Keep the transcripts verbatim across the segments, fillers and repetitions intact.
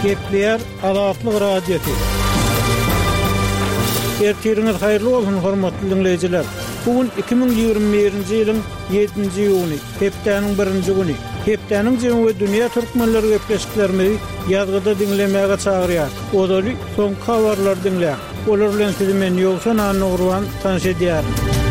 Gepler Azatlyk radiosu. Ertiriniz hayırlı olsun hormatly dinleyijiler. Bugün iki bin ýygrimi birinji ýylyň ýedinji ýuny, hepdeniň birinji güni. Hepdeniň jemy dünýä türkmenleri gepleşiklerini ýazgyda dinlemäge çagyrýar. Odaly soňky habarlar dinleýär. Olar bilen sizi men ýoksan anagruan tanış edýär.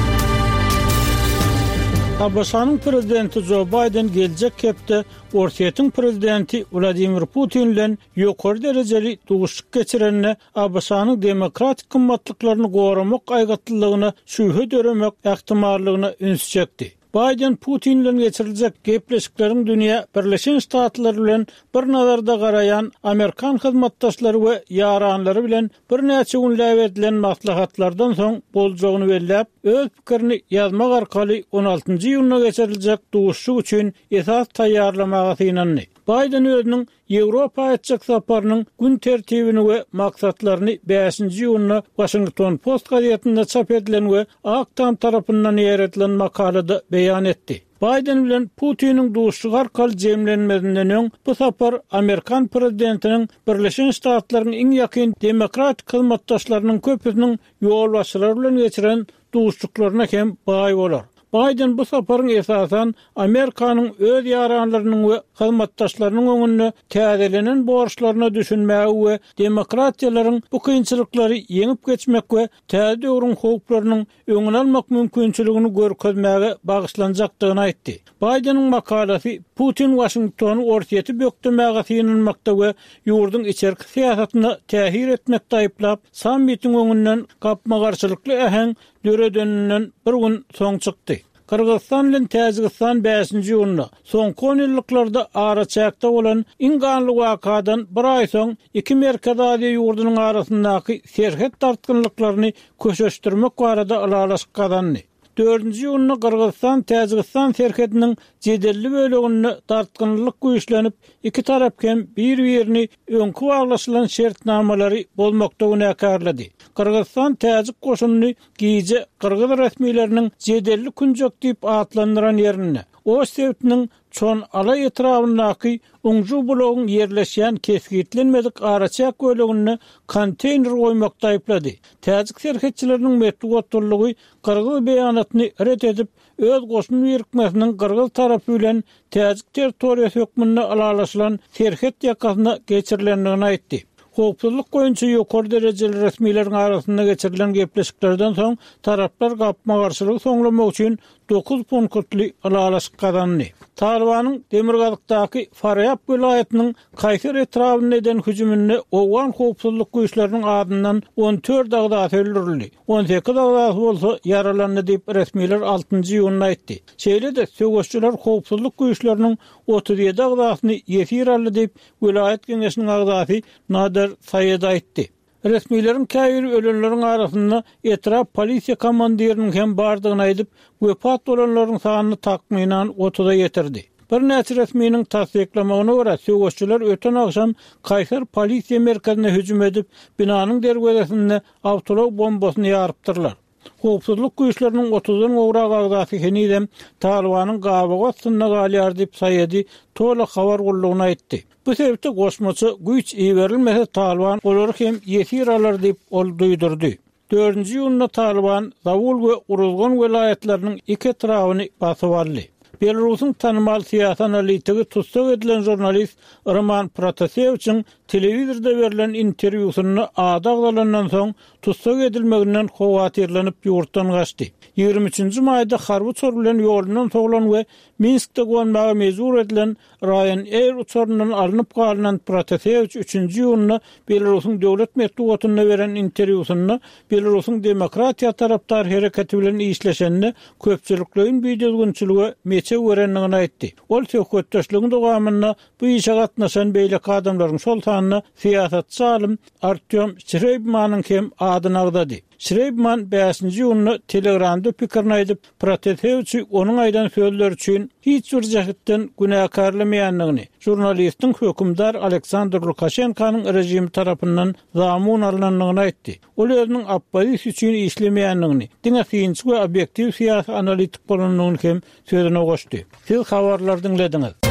Abasanyň prezidenti Joe Biden geljek hepde Orsiýetiň prezidenti Vladimir Putin bilen ýokary derejeli duguşyk geçirenine Abasanyň demokratik kymmatlyklaryny goramak aýgatlylygyna şübhe döremek ähtimallygyna üns çekdi. Biden Putin bilen geçiriljek gepleşikleriň dünýä Birleşen Ştatlary bilen bir nazarda garayan Amerikan hyzmatdaşlary we ýaranlary bilen bir näçe günläp edilen maslahatlardan soň boljagyny belläp, öz pikirini ýazmak arkaly on altynjy ýylyna geçiriljek duguşyk üçin esas taýýarlamaga synandy. Biden özüniň Ýewropa etjek saparynyň gün tertibini we maksatlaryny beşinji ýylyna Washington Post gazetinde çap edilen we Aktam tarapyndan ýeretilen makalada beýan etdi. Biden bilen Putiniň duguşyk arkaly jemlenmesinden öň bu sapar Amerikan prezidentiniň Birleşen Ştatlaryň iň ýakyn demokratik hyzmatdaşlarynyň köpüsiniň ýolbaşçylary bilen geçiren duguşyklaryna hem baý bolar. Biden bu saparyň esasan Amerikanyň öz ýaranlarynyň we hyzmatdaşlarynyň öňünde täzelenen borçlaryna düşünmäge we demokratiýalaryň bu kynçylyklary ýeňip geçmek we täze döwrüň howplarynyň öňüne almak mümkinçiligini görkezmäge bagyşlanjakdygyny aýtdy. Bidenin makalasy Putin Washingtony orsiýeti bökdemäge synanmakda we ýurduň içerki siýasatyna tähir etmekde aýplap, sammitiň öňünden gapma garşylykly äheň döredeninden bir gün soň çykdy. Kırgızstan bilen Täjikistan beşinji ýylyna soňky on ýyllarda araçakda bolan iň ganly wakadan bir aý soň iki Merkez Aziýa ýurdunyň arasyndaky serhet tartgynlyklaryny köşeşdirmek barada alalaşyk kazandy. dördünji ýylyna Kırgızstan Täjikistan serhetiniň jedelli böleginde tartgynlyk güýçlenip, iki tarap hem bir-birini öňkü baglaşylan şertnamalary bolmakda günakarlady. Kırgızstan Täjik goşunyny giýje Kırgız resmiýetleriniň jedelli künjek diýip atlandyran ýerine, o sebäpniň çon alay etrafyndaky uňju blogyň ýerleşýän kesgitlenmedik araçak bölegine konteyner goýmakda aýplady. Täjik serhetçileriniň metbuatçylygy Kırgız beýanatyny ret edip, öz goşuny ýerikmesiniň Kırgız tarapy bilen Täjik territoriýasy hökmünde alalaşylan serhet ýakasyna geçirilendigini aýtdy. Howpsuzlyk goýunça ýokary derejeli resmiýetleriň arasynda geçirilen gepleşiklerden soň taraplar gapma garşylygy soňlamak üçin dokuz punktly alalaşyk kazandy. Talibanyň Demirgazykdaky Faryab vilayatynyň Kaysar etrawyna eden hüjümini owgan howpsuzlyk güýçleriniň adyndan on dört agzat öldürildi. on sekiz agzat bolsa yaralandy diýip resmiýetler altynjy ýylyna aýtdy. Şeýle-de söwüşçüler howpsuzlyk güýçleriniň otuz ýedi agzatyny ýetir aldy diýip vilayat geňeşiniň agzaty Nadir Saýed aýtdy. Resmiýetlerin käýri ölenleriň arasynda etraf polisiýa komandiriniň hem bardygyny aýdyp, wepat bolanlaryň sanyny takmynan otuza ýetirdi. Bir näçe resmiýetiniň tasdiklamagyna görä, söwüşçüler öten akşam Kaysar polisiýa merkezine hüjüm edip, binanyň derwezesinde awtolog bombasyny ýarypdyrlar. Howpsuzlyk güýçleriniň otuzdan owrak agzaty henidem Talibanyň gabaga atsyna galýar diýip Saýedy tola habar gullugyny aýtdy. Bu sebäpde goşmaçy güýç iýerilmese Taliban olary hem ýetir alar diýip ol duýdurdy. dördünji ýylyna Taliban Zawul we Uruzgan vilayatlarynyň iki etrawyny basyp aldy. Belarusyň tanymal siýasat analitigi tutsak edilen jurnalist Roman Protaseviçiň telewizorda berilen interwýusyny adaglanandan soň tutsak edilmeginden howatyrlanyp ýurtdan gaçdy. ýygrimi üçinji maýda harby uçur bilen ýolundan soglan we Minskde gonmaga mejbur edilen Ryanair uçurundan alınıp galynan Protaseviç üçinji ýylyna Belarusyň döwlet medeniýetine beren interwýusyny Belarusyň demokratiýa tarapdar hereketi bilen işleşende köpçülikliň biýdizginçiligi meçe görenligini aýtdy. Ol söhbetdeşligiň dowamynda bu işe gatnaşan beýleki adamlaryň şol sanyny siýasatçy alim Artyom Shreybmanyň hem adyny agdady. Shreybman beşinji ýylyny Telegramda pikirini aýdyp, Protaseviçi onuň aýdan sözler üçin hiç bir jähetden günakarlamaýanlygyny, jurnalistiň hökümdar Aleksandr Lukashenkanyň rejimi tarapyndan zamun alınanlygyny aýtdy. Ol özüniň oppozisiýa üçin işlemeýänligini, diňe synçy we obyektiw siýasat analitik bolanlygyny hem sözüne goşdy. Siz habarlar dinlediňiz.